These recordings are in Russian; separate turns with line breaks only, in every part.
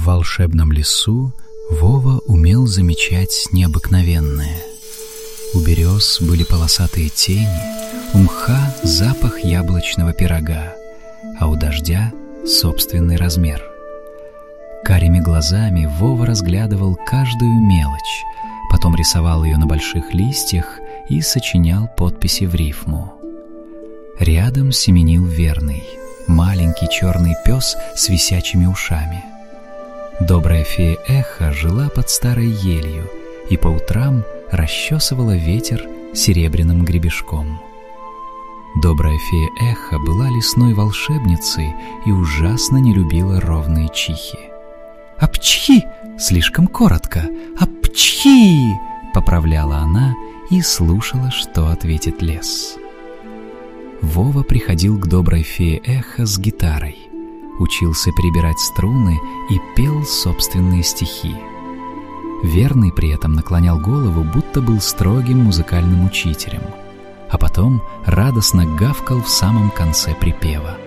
В волшебном лесу Вова умел замечать необыкновенное. У берез были полосатые тени, у мха запах яблочного пирога, а у дождя собственный размер. Карими глазами Вова разглядывал каждую мелочь, потом рисовал ее на больших листьях и сочинял подписи в рифму. Рядом семенил Верный, маленький черный пес с висячими ушами. Добрая фея Эхо жила под старой елью и по утрам расчесывала ветер серебряным гребешком. Добрая фея Эхо была лесной волшебницей и ужасно не любила ровные чихи. «Апчхи!» слишком коротко. «Апчхи!» поправляла она и слушала, что ответит лес. Вова приходил к доброй фее Эхо с гитарой, учился перебирать струны и пел собственные стихи. Верный при этом наклонял голову, будто был строгим музыкальным учителем, а потом радостно гавкал в самом конце припева.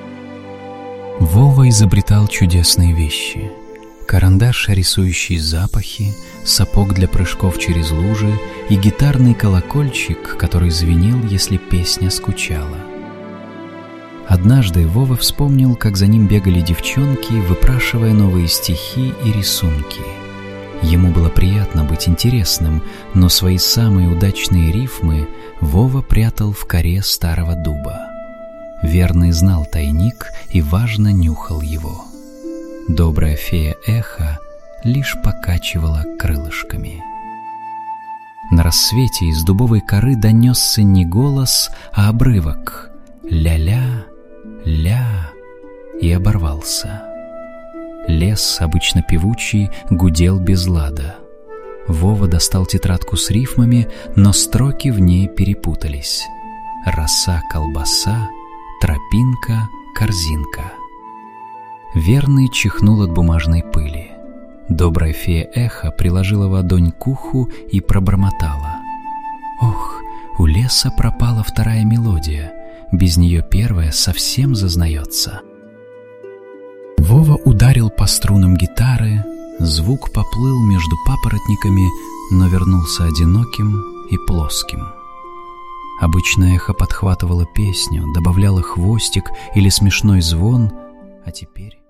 Вова изобретал чудесные вещи: карандаш, рисующий запахи, сапог для прыжков через лужи и гитарный колокольчик, который звенел, если песня скучала. Однажды Вова вспомнил, как за ним бегали девчонки, выпрашивая новые стихи и рисунки. Ему было приятно быть интересным, но свои самые удачные рифмы Вова прятал в коре старого дуба. Верный знал тайник и важно нюхал его. Добрая фея Эхо лишь покачивала крылышками. На рассвете из дубовой коры донесся не голос, а обрывок: «Ля-ля, ля», и оборвался. Лес, обычно певучий, гудел без лада. Вова достал тетрадку с рифмами, но строки в ней перепутались. Роса, колбаса, тропинка, корзинка. Верный чихнул от бумажной пыли. Добрая фея Эхо приложила ладонь к уху и пробормотала: «Ох, у леса пропала вторая мелодия, без нее первая совсем зазнается». Вова ударил по струнам гитары, звук поплыл между папоротниками, но вернулся одиноким и плоским. Обычно эхо подхватывало песню, добавляло хвостик или смешной звон, а теперь